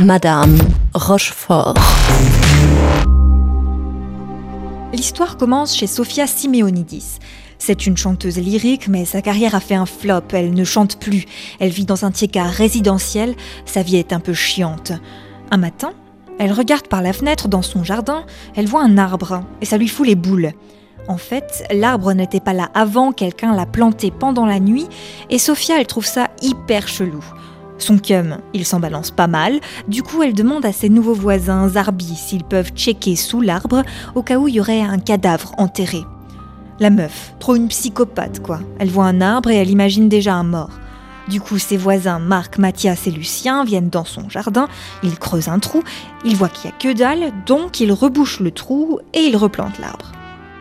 Madame Rochefort. L'histoire commence chez Sofia Simeonidis. C'est une chanteuse lyrique, mais sa carrière a fait un flop, elle ne chante plus. Elle vit dans un tiéka résidentiel, sa vie est un peu chiante. Un matin, elle regarde par la fenêtre dans son jardin, elle voit un arbre, et ça lui fout les boules. En fait, l'arbre n'était pas là avant, quelqu'un l'a planté pendant la nuit, et Sofia, elle trouve ça hyper chelou. Son cum, il s'en balance pas mal, du coup elle demande à ses nouveaux voisins Zarbi s'ils peuvent checker sous l'arbre au cas où il y aurait un cadavre enterré. La meuf, trop une psychopathe quoi, elle voit un arbre et elle imagine déjà un mort. Du coup ses voisins Marc, Mathias et Lucien viennent dans son jardin, ils creusent un trou, ils voient qu'il n'y a que dalle, donc ils rebouchent le trou et ils replantent l'arbre.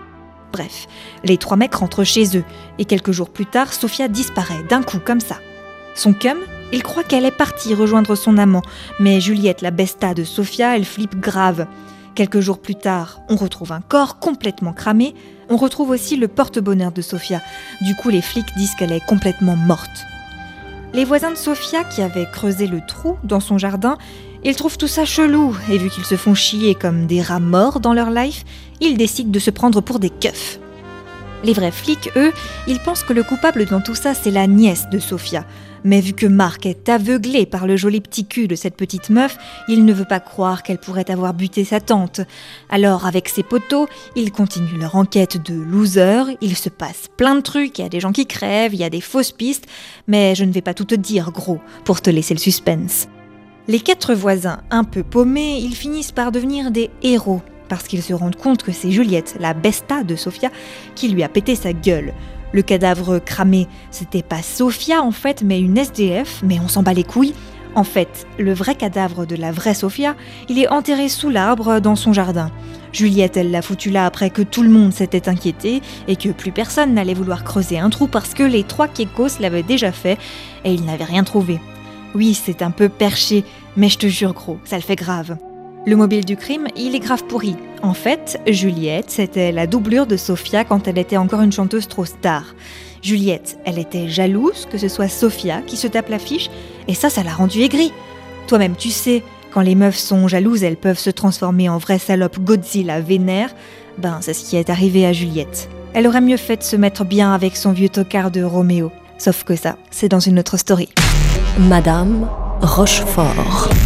Bref, les 3 mecs rentrent chez eux et quelques jours plus tard, Sofia disparaît d'un coup comme ça. Son cum, il croit qu'elle est partie rejoindre son amant, mais Juliette, la besta de Sofia, elle flippe grave. Quelques jours plus tard, on retrouve un corps complètement cramé. On retrouve aussi le porte-bonheur de Sofia. Du coup, les flics disent qu'elle est complètement morte. Les voisins de Sofia, qui avaient creusé le trou dans son jardin, ils trouvent tout ça chelou. Et vu qu'ils se font chier comme des rats morts dans leur life, ils décident de se prendre pour des keufs. Les vrais flics, eux, ils pensent que le coupable dans tout ça, c'est la nièce de Sofia. Mais vu que Marc est aveuglé par le joli petit cul de cette petite meuf, il ne veut pas croire qu'elle pourrait avoir buté sa tante. Alors, avec ses potos, ils continuent leur enquête de loser, il se passe plein de trucs, il y a des gens qui crèvent, il y a des fausses pistes, mais je ne vais pas tout te dire, gros, pour te laisser le suspense. Les 4 voisins un peu paumés, ils finissent par devenir des héros, parce qu'ils se rendent compte que c'est Juliette, la besta de Sofia, qui lui a pété sa gueule. Le cadavre cramé, c'était pas Sofia en fait, mais une SDF, mais on s'en bat les couilles. En fait, le vrai cadavre de la vraie Sofia, il est enterré sous l'arbre dans son jardin. Juliette, elle l'a foutu là après que tout le monde s'était inquiété et que plus personne n'allait vouloir creuser un trou parce que les 3 kékos l'avaient déjà fait et ils n'avaient rien trouvé. Oui, c'est un peu perché, mais je te jure gros, ça le fait grave. Le mobile du crime, il est grave pourri. En fait, Juliette, c'était la doublure de Sofia quand elle était encore une chanteuse trop star. Juliette, elle était jalouse que ce soit Sofia qui se tape l'affiche, et ça l'a rendue aigrie. Toi-même, tu sais, quand les meufs sont jalouses, elles peuvent se transformer en vraie salope Godzilla vénère. C'est ce qui est arrivé à Juliette. Elle aurait mieux fait de se mettre bien avec son vieux tocard de Roméo. Sauf que ça, c'est dans une autre story. Madame Rochefort.